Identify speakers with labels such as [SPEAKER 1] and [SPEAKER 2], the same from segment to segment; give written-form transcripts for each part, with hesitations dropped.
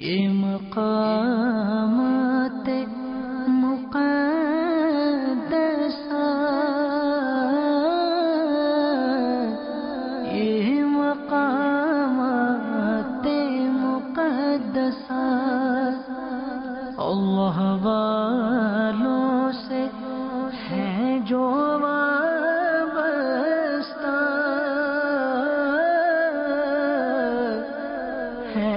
[SPEAKER 1] یہ مقامات مقدسہ، یہ مقامات مقدسہ اللہ والوں سے ہیں جو وابستہ، ہے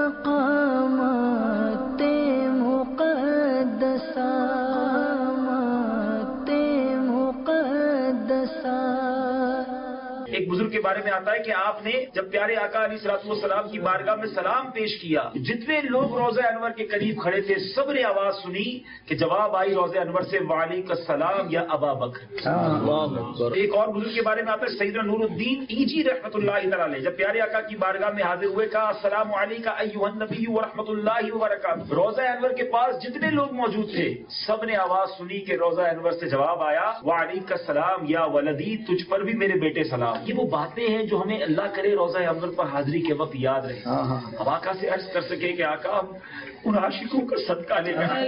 [SPEAKER 1] مقامات مقدسہ، مقدسہ۔
[SPEAKER 2] ایک بزرگ کے بارے میں آتا ہے کہ آپ نے جب پیارے آقا علیہ الصلوۃ والسلام کی بارگاہ میں سلام پیش کیا، جتنے لوگ روضہ انور کے قریب کھڑے تھے سب نے آواز سنی کہ جواب آئی روضہ انور سے وعلیک السلام یا ابا بکر۔ ایک اور بزرگ کے بارے میں آتا ہے سیدنا نور الدین ایجی رحمۃ اللہ تعالی علیہ، جب پیارے آقا کی بارگاہ میں حاضر ہوئے کہا السلام علیکم ایھا النبی ورحمۃ اللہ وبرکاتہ۔ روضہ انور کے پاس جتنے لوگ موجود تھے سب نے آواز سنی کہ روضہ انور سے جواب آیا وعلیک السلام یا ولدی، تجھ پر بھی میرے بیٹے سلام۔ یہ وہ باتیں ہیں جو ہمیں اللہ کرے روضہ انور پر حاضری کے وقت یاد رہے، ہم آقا سے عرض کر سکے کہ آقا ہم ان عاشقوں کا صدقہ لے رہے ہیں۔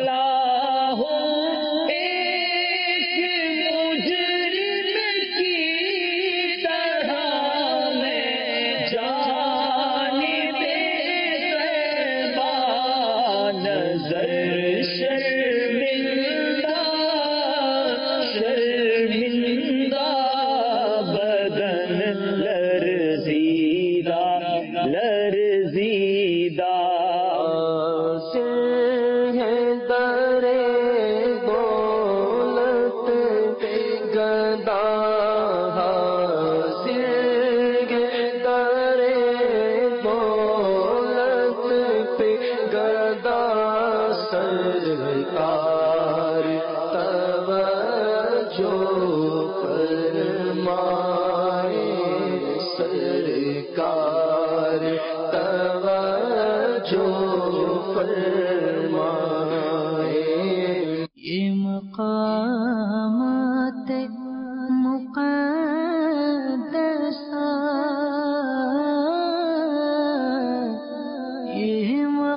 [SPEAKER 1] یہ مقامات مقدسہ، یہ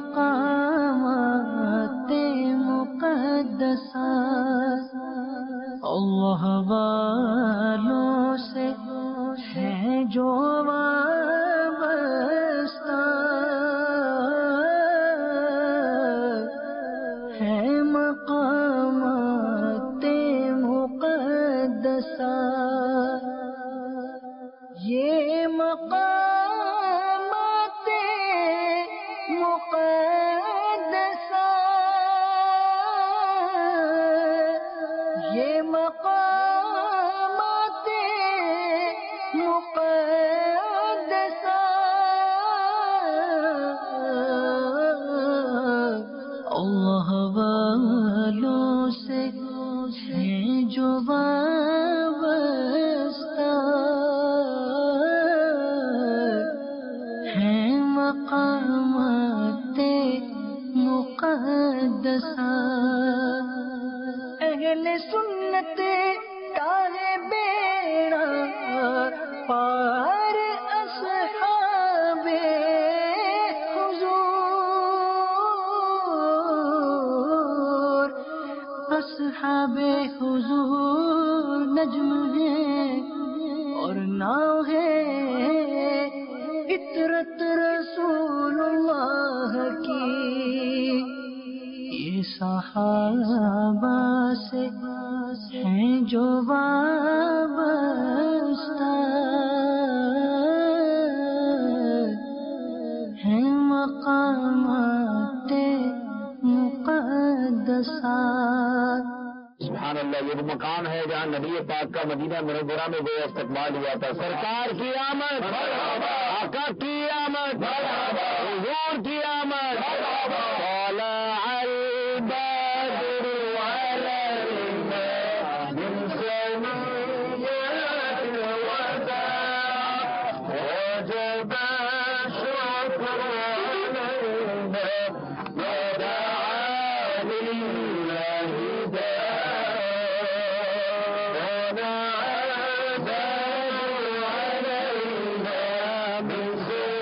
[SPEAKER 1] مقامات مقدسہ اللہ والوں سے ہیں جو وابستہ، ہے مقامات مقدسہ، یہ مقامات مقدسہ، یہ مقامات مقدسہ اللہ والوں سے ہیں جو وابستہ، ہیں مقامات مقدسہ اہل سنت تارے بیڑا پار اصحاب حضور، اصحاب حضور نجم ہے اور ناؤ ہے فطرت رسول اللہ کی، یہ صحابہ سے ہیں جو وابستہ، ہیں مقامات مقدسہ۔
[SPEAKER 3] سبحان اللہ، یہ وہ مقام ہے جہاں نبی پاک کا مدینہ منورہ میں وہ استقبال ہوا تھا۔ سرکار کی آمد، آقا کی آمد، حضور کی آمد، طلع البدر علينا من ثنيات الوداع وجب الشكر علينا ودعا لله داعٍ ونعى علينا من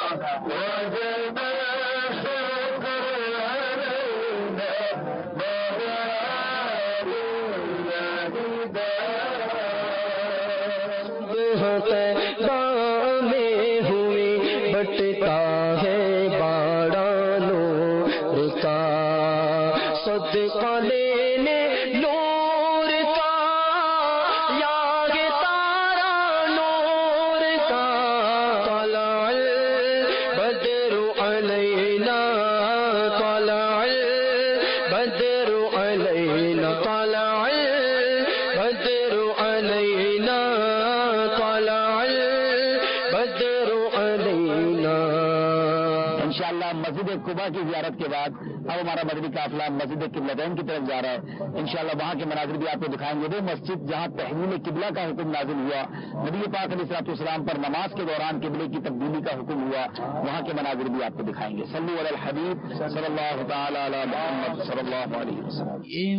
[SPEAKER 3] قباء کی زیارت کے بعد اب ہمارا مدنی قافلہ مسجد قبلتین کی طرف جا رہا ہے. انشاءاللہ وہاں کے مناظر بھی آپ کو دکھائیں گے. وہ مسجد جہاں تحویل قبلہ کا حکم نازل ہوا، نبی پاک علیہ الصلوۃ والسلام پر نماز کے دوران قبلے کی تبدیلی کا حکم ہوا، وہاں کے مناظر بھی آپ کو دکھائیں گے. صلو علی الحبیب صلی اللہ تعالی علی محمد صلی اللہ علیہ وسلم.
[SPEAKER 1] یہ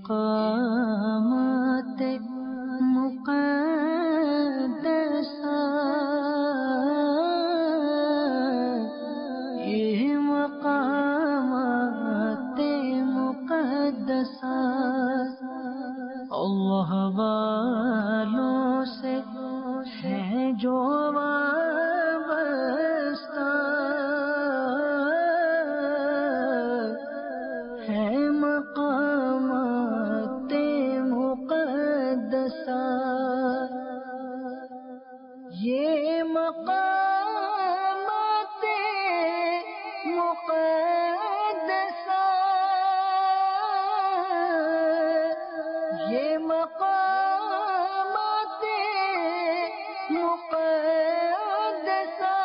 [SPEAKER 1] مقامات مقدسہ، یہ مقامات مقدسہ اللہ والوں سے ہے جو وابستہ، ہے مقامات مقدسہ، یہ مقامات مقدسہ، یہ مقامات مقدسہ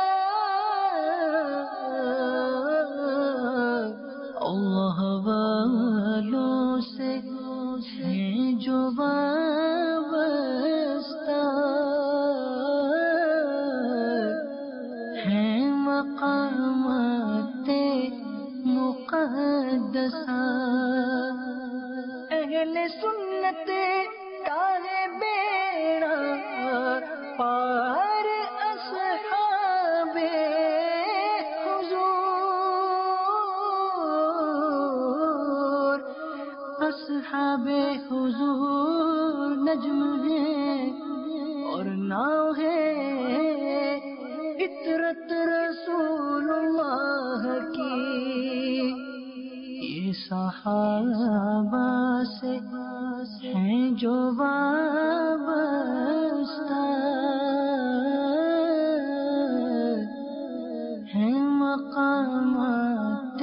[SPEAKER 1] اللہ والوں سے ہیں جو وابستہ، ہیں مقامات مقدسہ. اہل سنت کا ہے بیڑا پار، اصحاب حضور، اصحاب حضور نجم ہے اور ناؤ ہے، عطرت رسول اللہ کی یہ صحابہ سے ہیں جو وابستہ، ہیں مقامات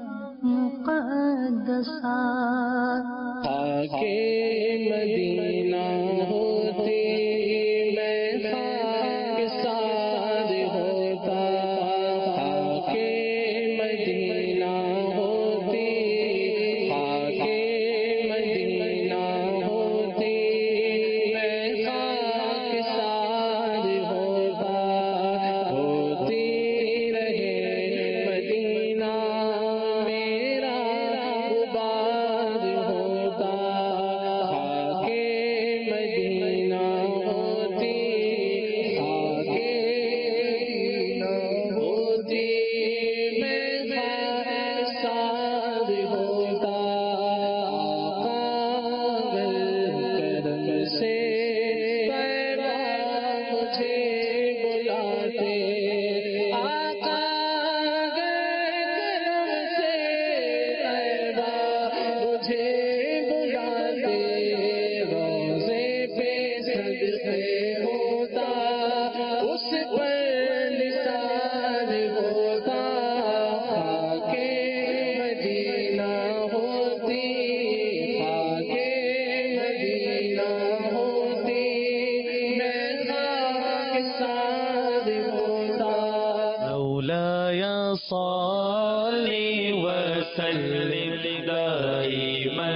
[SPEAKER 1] مقدسہ.
[SPEAKER 4] خاک مدینہ ہوتی میں خاک ساد ہوتا، خاک مدینہ ہوتی، خاک مدینہ ہوتی میں خاک ساد ہوتا، ہوتی رہے مدینہ میرا آباد ہوتا، خاک مدینہ ہوتی، خاک مدینہ ہوتی میں خاک ساد ہوتا. آقا اگر کرم سے پیدا مجھے بلاتے، آقا اگر کرم سے پیدا مجھے بلاتے، روزے پہ صدقے ہوتا، اس پر نثار ہوتا، خاک مدینہ ہوتی، خاک مدینہ ہوتی میں خاک ساد ہوتا. مولاي صل وسلم دائما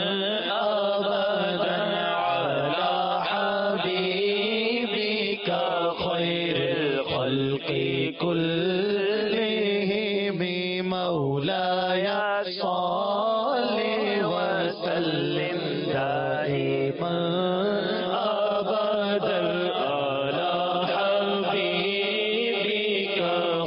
[SPEAKER 4] ابدا على حبيبك خير الخلق كلهم. مولاي صل وسلم دائما ابدا على حبيبك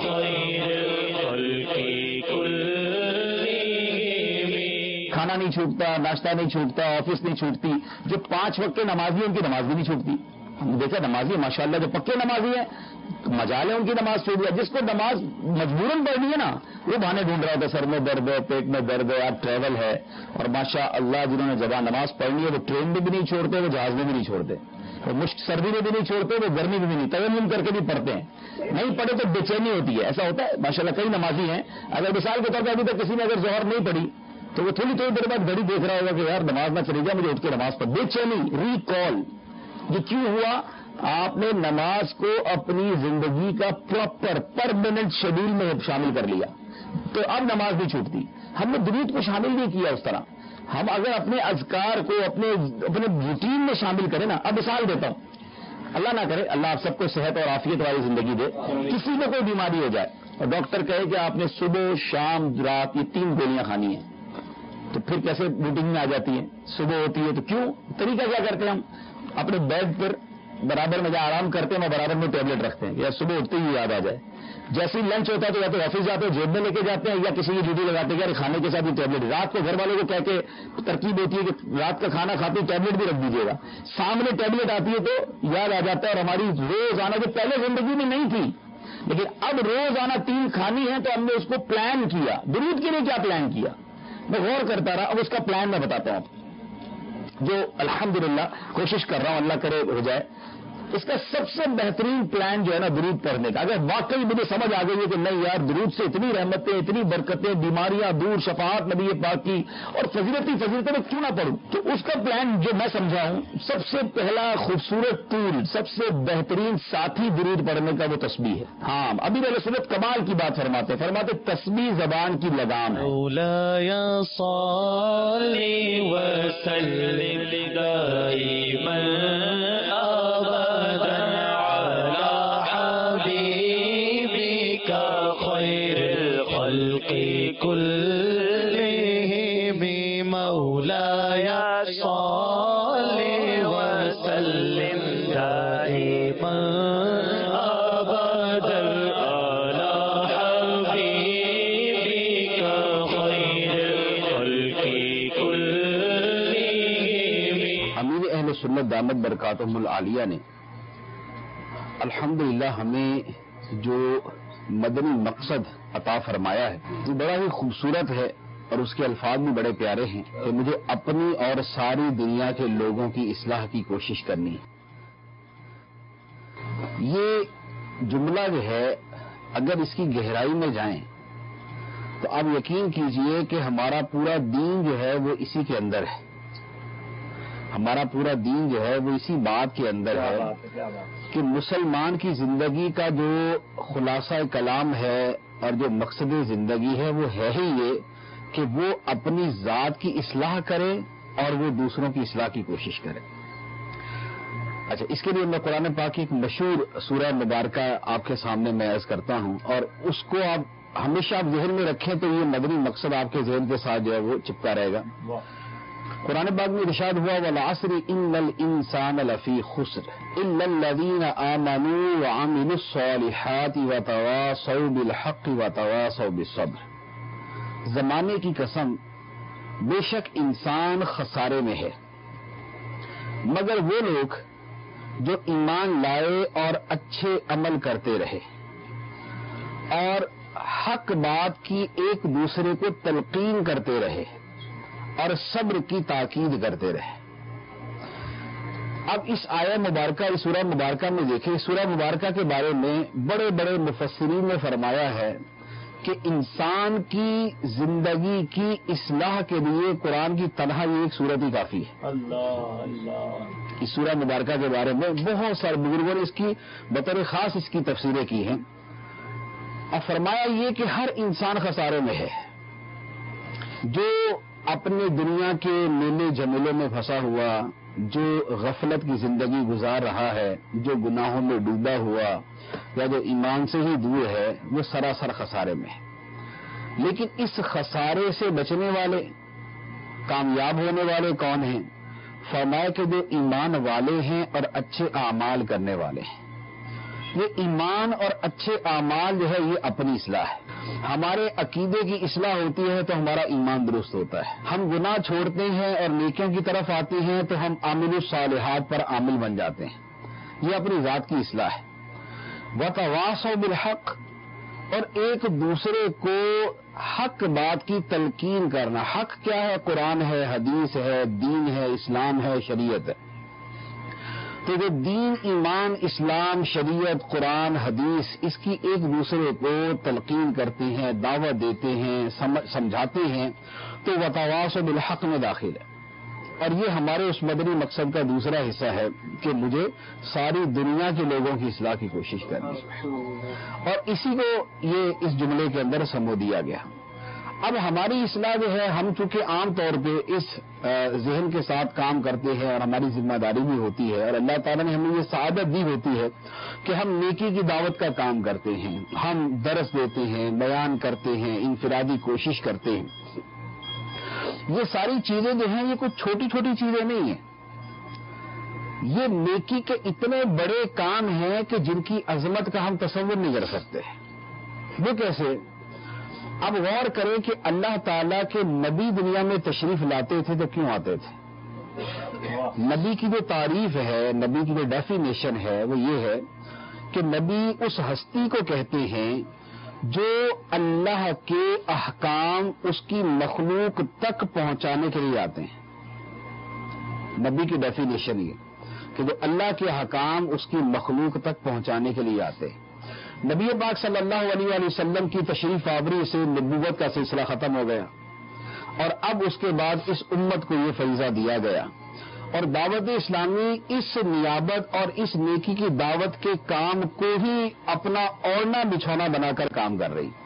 [SPEAKER 3] کھانا نہیں چھوٹتا، ناشتہ نہیں چھوٹتا، آفس نہیں چھوٹتی. جو 5 وقت کے نمازی ہیں ان کی نماز بھی نہیں چھوٹتی. ہم نے دیکھا نمازی ماشاءاللہ جو پکے نمازی ہیں مجال ہے ان کی نماز چھوٹ گیا. جس کو نماز مجبوراً پڑھنی ہے نا وہ بہانے ڈھونڈ رہا ہوتا، سر میں درد ہے، پیٹ میں درد ہے، آپ ٹریول ہے. اور ماشاء اللہ جنہوں نے جب نماز پڑھنی ہے وہ ٹرین میں بھی نہیں چھوڑتے، وہ جہاز میں بھی نہیں چھوڑتے، وہ مشک سردی میں بھی نہیں چھوڑتے، وہ گرمی میں بھی نہیں، تیمم کر کے بھی پڑھتے ہیں. نہیں پڑھے تو بے چینی ہوتی ہے. ایسا ہوتا ہے ماشاءاللہ کئی نمازی ہیں. اگر مثال کے طور پر ابھی تک کسی نے اگر ظہر نہیں پڑھی تو وہ تھوڑی دیر بعد گھڑی دیکھ رہا ہوگا کہ یار نماز نہ چلی جائے، مجھے اٹھ کے نماز پڑھ. بے چینی، ریکال. یہ کیوں ہوا؟ آپ نے نماز کو اپنی زندگی کا پراپر پرماننٹ شیڈول میں شامل کر لیا تو اب نماز نہیں چھوٹتی. ہم نے درود کو شامل نہیں کیا اس طرح. ہم اگر اپنے اذکار کو اپنے روٹین میں شامل کریں نا. اب مثال دیتا ہوں، اللہ نہ کرے، اللہ آپ سب کو صحت اور عافیت والی زندگی دے. کسی کو کوئی بیماری ہو جائے اور ڈاکٹر کہے کہ آپ نے صبح شام رات یہ 3 گولیاں کھانی ہیں تو پھر کیسے روٹین میں آ جاتی ہیں؟ صبح ہوتی ہے تو کیوں؟ طریقہ کیا کرتے ہیں ہم؟ اپنے بیڈ پر برابر میں جہاں آرام کرتے ہیں وہ برابر میں ٹیبلٹ رکھتے ہیں یا صبح اٹھتے ہی یاد آ جائے. جیسے ہی لنچ ہوتا ہے تو یا تو آفس جاتے ہیں جیب میں لے کے جاتے ہیں یا کسی کی ڈیوٹی لگاتے ہیں کہ کھانے کے ساتھ یہ ٹیبلٹ. رات کو گھر والوں کو کہہ کے ترکیب ہوتی ہے کہ رات کا کھانا کھاتے ٹیبلٹ بھی رکھ دیجیے گا. سامنے ٹیبلٹ آتی ہے تو یاد آ جاتا ہے. اور ہماری روزانہ جو پہلے زندگی میں نہیں تھی لیکن اب روزانہ 3 کھانی ہے تو ہم نے اس کو پلان کیا. درود کے لیے کیا پلان کیا میں غور کرتا رہا. اب اس کا پلان میں بتاتا ہوں جو الحمدللہ کوشش کر رہا ہوں اللہ کرے ہو جائے. اس کا سب سے بہترین پلان جو ہے نا درود پڑھنے کا. اگر واقعی مجھے سمجھ آ گئی ہے کہ نہیں یار درود سے اتنی رحمتیں، اتنی برکتیں، بیماریاں دور، شفاعت نبی پاک کی اور فضیلتیں میں کیوں نہ پڑھوں. تو اس کا پلان جو میں سمجھا ہوں، سب سے پہلا خوبصورت ٹول، سب سے بہترین ساتھی درود پڑھنے کا وہ تسبیح ہے. ہاں ابھی میرے سنت کمال کی بات فرماتے تسبیح زبان کی لگام ہے.
[SPEAKER 4] مولاي صل وسلم دائما أبدا على حبيبك خير الخلق كلهم. مولاي صل وسلم دائما أبدا على حبيبك خير الخلق كلهم.
[SPEAKER 3] امیر اہل سنت دامت برکاتہم العالیہ نے الحمدللہ ہمیں جو مدنی مقصد عطا فرمایا ہے وہ بڑا ہی خوبصورت ہے اور اس کے الفاظ بھی بڑے پیارے ہیں کہ مجھے اپنی اور ساری دنیا کے لوگوں کی اصلاح کی کوشش کرنی ہے. یہ جملہ جو ہے اگر اس کی گہرائی میں جائیں تو آپ یقین کیجئے کہ ہمارا پورا دین جو ہے وہ اسی کے اندر ہے. ہمارا پورا دین جو ہے وہ اسی بات کے اندر ہے کہ مسلمان کی زندگی کا جو خلاصہ کلام ہے اور جو مقصد زندگی ہے وہ ہے ہی یہ کہ وہ اپنی ذات کی اصلاح کرے اور وہ دوسروں کی اصلاح کی کوشش کرے. اچھا، اس کے لیے میں قرآن پاک کی ایک مشہور سورہ مبارکہ آپ کے سامنے میں عرض کرتا ہوں اور اس کو آپ ہمیشہ آپ ذہن میں رکھیں تو یہ مدنی مقصد آپ کے ذہن کے ساتھ جو ہے وہ چپکا رہے گا. قرآن پاک میں ارشاد ہوا والعصر ان الانسان لفی خسر الا الذین آمنوا وعملوا الصالحات وتواصوا بالحق وتواصوا بالصبر. زمانے کی قسم بے شک انسان خسارے میں ہے مگر وہ لوگ جو ایمان لائے اور اچھے عمل کرتے رہے اور حق بات کی ایک دوسرے کو تلقین کرتے رہے اور صبر کی تاکید کرتے رہے. اب اس آیہ مبارکہ اس سورہ مبارکہ میں دیکھیں، سورہ مبارکہ کے بارے میں بڑے بڑے مفسرین نے فرمایا ہے کہ انسان کی زندگی کی اصلاح کے لیے قرآن کی تنہا یہ ایک سورت ہی کافی ہے. اس سورہ مبارکہ کے بارے میں بہت سارے بزرگوں نے اس کی بطور خاص اس کی تفسیریں کی ہیں اور فرمایا یہ کہ ہر انسان خسارے میں ہے. جو اپنے دنیا کے میلے جمیلوں میں پھنسا ہوا، جو غفلت کی زندگی گزار رہا ہے، جو گناہوں میں ڈوبا ہوا یا جو ایمان سے ہی دور ہے، وہ سراسر خسارے میں ہے. لیکن اس خسارے سے بچنے والے، کامیاب ہونے والے کون ہیں؟ فرمایا کہ جو ایمان والے ہیں اور اچھے اعمال کرنے والے ہیں. یہ ایمان اور اچھے اعمال جو ہے یہ اپنی اصلاح ہے. ہمارے عقیدے کی اصلاح ہوتی ہے تو ہمارا ایمان درست ہوتا ہے. ہم گناہ چھوڑتے ہیں اور نیکیوں کی طرف آتے ہیں تو ہم عامل الصالحات پر عامل بن جاتے ہیں. یہ اپنی ذات کی اصلاح ہے. وتواصوا بالحق، اور ایک دوسرے کو حق بات کی تلقین کرنا. حق کیا ہے؟ قرآن ہے، حدیث ہے، دین ہے، اسلام ہے، شریعت ہے. تو جو دین، ایمان، اسلام، شریعت، قرآن، حدیث، اس کی ایک دوسرے کو تلقین کرتے ہیں، دعوت دیتے ہیں، سمجھاتے ہیں، تو وتواصوا بالحق میں داخل ہے. اور یہ ہمارے اس مدنی مقصد کا دوسرا حصہ ہے کہ مجھے ساری دنیا کے لوگوں کی اصلاح کی کوشش کرنی ہے، اور اسی کو یہ اس جملے کے اندر سمو دیا گیا. اب ہماری اصلاح جو ہے، ہم چونکہ عام طور پہ اس ذہن کے ساتھ کام کرتے ہیں اور ہماری ذمہ داری بھی ہوتی ہے، اور اللہ تعالیٰ نے ہمیں یہ سعادت دی ہوتی ہے کہ ہم نیکی کی دعوت کا کام کرتے ہیں، ہم درس دیتے ہیں، بیان کرتے ہیں، انفرادی کوشش کرتے ہیں. یہ ساری چیزیں جو ہیں یہ کچھ چھوٹی چھوٹی چیزیں نہیں ہیں. یہ نیکی کے اتنے بڑے کام ہیں کہ جن کی عظمت کا ہم تصور نہیں کر سکتے. وہ کیسے؟ اب غور کریں کہ اللہ تعالیٰ کے نبی دنیا میں تشریف لاتے تھے تو کیوں آتے تھے؟ نبی کی جو تعریف ہے، نبی کی جو ڈیفینیشن ہے وہ یہ ہے کہ نبی اس ہستی کو کہتے ہیں جو اللہ کے احکام اس کی مخلوق تک پہنچانے کے لیے آتے ہیں. نبی کی ڈیفینیشن یہ کہ جو اللہ کے احکام اس کی مخلوق تک پہنچانے کے لیے آتے ہیں. نبی پاک صلی اللہ علیہ وآلہ وسلم کی تشریف آوری سے نبوت کا سلسلہ ختم ہو گیا، اور اب اس کے بعد اس امت کو یہ فریضہ دیا گیا، اور دعوت اسلامی اس نیابت اور اس نیکی کی دعوت کے کام کو ہی اپنا اوڑھنا بچھونا بنا کر کام کر رہی.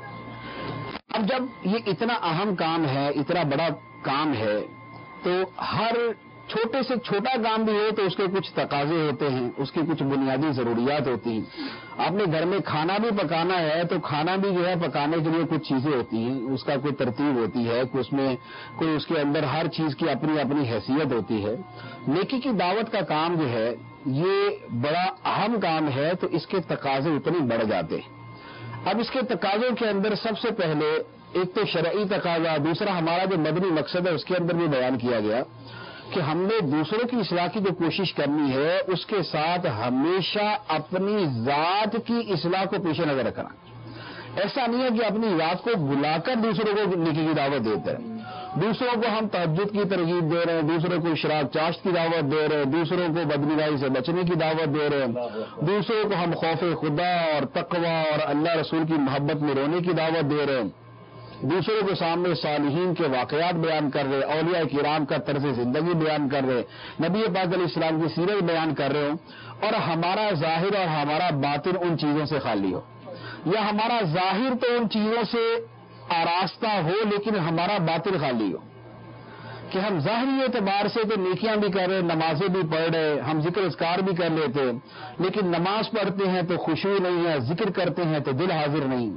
[SPEAKER 3] اب جب یہ اتنا اہم کام ہے، اتنا بڑا کام ہے، تو ہر چھوٹے سے چھوٹا کام بھی ہو تو اس کے کچھ تقاضے ہوتے ہیں، اس کی کچھ بنیادی ضروریات ہوتی ہیں. آپ نے گھر میں کھانا بھی پکانا ہے تو کھانا بھی جو ہے پکانے کے لیے کچھ چیزیں ہوتی ہیں، اس کا کوئی ترتیب ہوتی ہے، اس میں کوئی اس کے اندر ہر چیز کی اپنی اپنی حیثیت ہوتی ہے. نیکی کی دعوت کا کام جو ہے یہ بڑا اہم کام ہے، تو اس کے تقاضے اتنے بڑھ جاتے ہیں. اب اس کے تقاضوں کے اندر سب سے پہلے ایک تو شرعی تقاضا، دوسرا ہمارا جو مدنی مقصد ہے اس کے اندر بھی بیان کیا گیا کہ ہم نے دوسروں کی اصلاح کی جو کوشش کرنی ہے اس کے ساتھ ہمیشہ اپنی ذات کی اصلاح کو پیش نظر رکھنا. ایسا نہیں ہے کہ اپنی ذات کو بلا کر دوسروں کو نیکی کی دعوت دیتے ہیں. دوسروں کو ہم تہجد کی ترغیب دے رہے ہیں، دوسروں کو شراب چاشت کی دعوت دے رہے ہیں، دوسروں کو بدنگاہی سے بچنے کی دعوت دے رہے ہیں، دوسروں کو ہم خوف خدا اور تقوی اور اللہ رسول کی محبت میں رونے کی دعوت دے رہے ہیں، دوسروں کے سامنے صالحین کے واقعات بیان کر رہے، اولیاء کرام کا طرز زندگی بیان کر رہے، نبی پاک علیہ السلام کی سیرت بیان کر رہے ہوں، اور ہمارا ظاہر اور ہمارا باطن ان چیزوں سے خالی ہو، یا ہمارا ظاہر تو ان چیزوں سے آراستہ ہو لیکن ہمارا باطن خالی ہو، کہ ہم ظاہری اعتبار سے تو نیکیاں بھی کر رہے، نمازیں بھی پڑھ رہے، ہم ذکر اذکار بھی کر لیتے، لیکن نماز پڑھتے ہیں تو خشوع نہیں ہے، ذکر کرتے ہیں تو دل حاضر نہیں.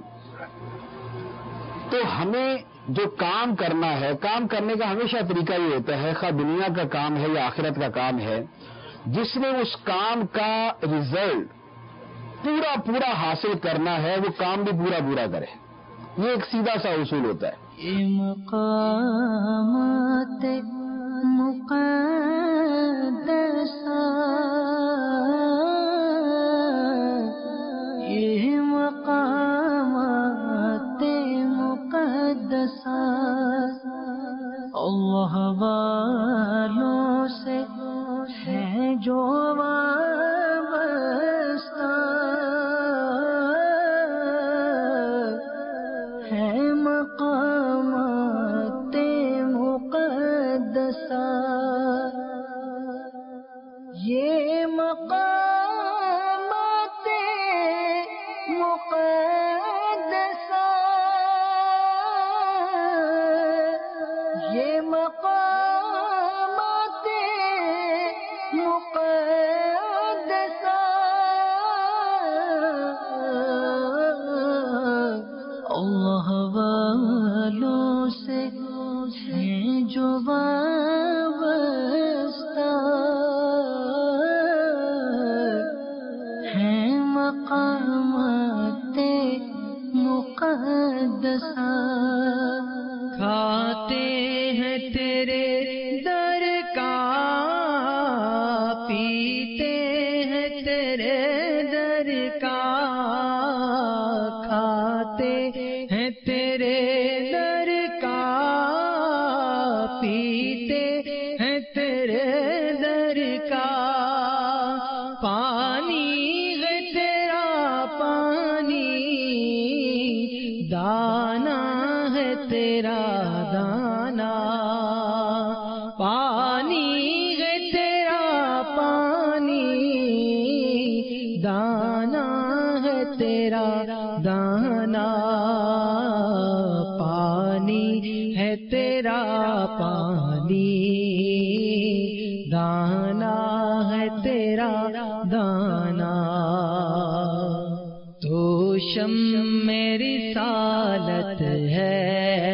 [SPEAKER 3] تو ہمیں جو کام کرنا ہے، کام کرنے کا ہمیشہ طریقہ یہ ہوتا ہے، خواہ دنیا کا کام ہے یا آخرت کا کام ہے، جس نے اس کام کا رزلٹ پورا پورا حاصل کرنا ہے وہ کام بھی پورا پورا کرے. یہ ایک سیدھا سا اصول ہوتا ہے.
[SPEAKER 1] مقامات مقدسہ، یہ مقامات مقدسہ اللہ والوں سے ہے جو وابستہ، ہے مقامات مقدسہ. یہ مقامات مقدسہ، یہ مقامات مقدسہ اللہ والوں سے ہیں جو وابستہ، ہیں مقدسہ کھاتے ہیں تیرے در کا پیتے ہیں تیرے در کا کھاتے ہیں تیرے در کا پیتے ہیں تیرے در کا پانی ہے تیرا پانی دانا ہے تیرا دانا پانی ہے تیرا پانی دانا ہے تیرا دانا پانی ہے تیرا پانی دانا ہے تیرا دانا تو شمع رسالت ہے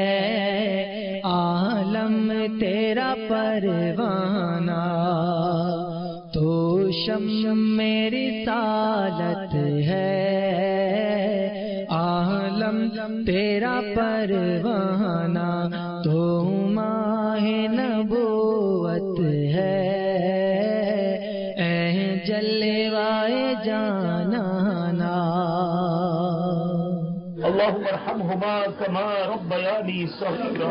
[SPEAKER 1] عالم تیرا پروانہ تو شمع رسالت ہے عالم تیرا پروانہ تو ماہ نبوت ہے اے جلوائے جانانا
[SPEAKER 3] اللهم ارحمهما كما ربياني صغيرا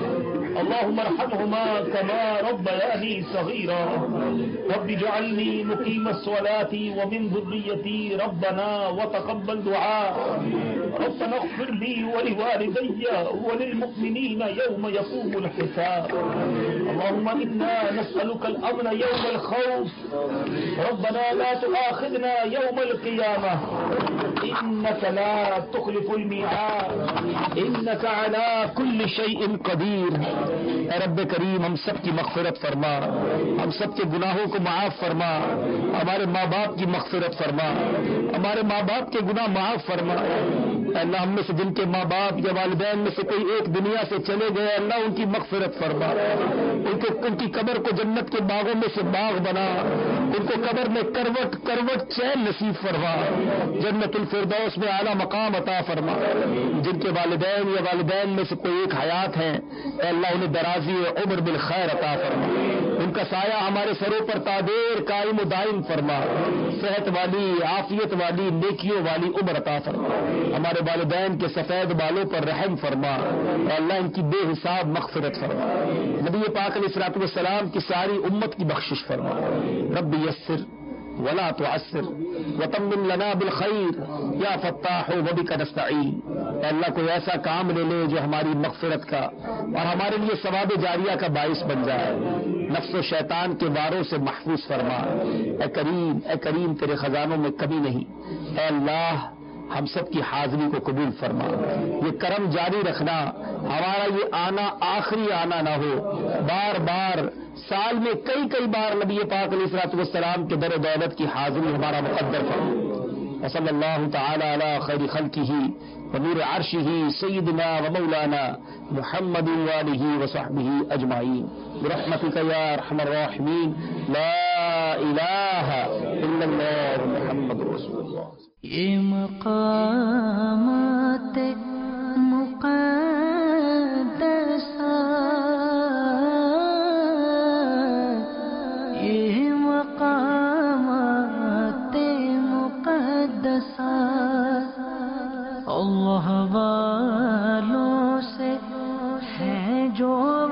[SPEAKER 3] اللهم ارحمهما كما ربياني صغيرا رب اجعلني مقيم الصلاة ومن ذريتي ربنا وتقبل دعاء ربنا اغفر لي ولوالدي وللمؤمنين يوم يقوم الحساب اللهم إنا نسألك الأمن يوم الخوف ربنا لا تؤاخذنا يوم القيامة إنك لا تخلف الميعاد إنك على كل شيء قدير اے رب کریم ہم سب کی مغفرت فرما ہم سب کے گناہوں کو معاف فرما ہمارے ماں باپ کی مغفرت فرما ہمارے ماں باپ کے گناہ معاف فرما اے اللہ ہم میں سے جن کے ماں باپ یا والدین میں سے کوئی ایک دنیا سے چلے گئے اللہ ان کی مغفرت فرما ان کی قبر کو جنت کے باغوں میں سے باغ بنا ان کو قبر میں کروٹ کروٹ چین نصیب فرما جنت الفردوس میں اعلیٰ مقام عطا فرما جن کے والدین یا والدین میں سے کوئی ایک حیات ہیں اے اللہ انہیں درازی عمر بالخیر عطا فرما ان کا سایہ ہمارے سروں پر تادیر قائم و دائم فرما صحت والی عافیت والی نیکیوں والی عمر عطا فرما ہمارے والدین کے سفید بالوں پر رحم فرما اے اللہ ان کی بے حساب مغفرت فرما نبی پاک علیہ الصلوۃ والسلام کی ساری امت کی بخشش فرما رب یسر ولا تعسر وتمم لنا بالخير یا فتاح وبک نستعین اے اللہ کوئی ایسا کام لے لے جو ہماری مغفرت کا اور ہمارے لیے ثواب جاریہ کا باعث بن جائے نفس و شیطان کے واروں سے محفوظ فرما اے کریم تیرے خزانوں میں کمی نہیں اے اللہ ہم سب کی حاضری کو قبول فرما یہ کرم جاری رکھنا ہمارا یہ آنا آخری آنا نہ ہو بار بار سال میں کئی بار نبی پاک علیہ الصلوۃ والسلام کے در و دولت کی حاضری ہمارا مقدر فرما وصلی اللہ تعالی علی خیر خلقہ ونور عرشہ سیدنا ومولانا محمد وآلہ وصحبہ اجمعین برحمتک یا ارحم الراحمین لا الہ الا اللہ محمد رسول اللہ
[SPEAKER 1] یہ مقامات مقدسہ یہ مقامات مقدسہ اللہ والوں سے ہے جو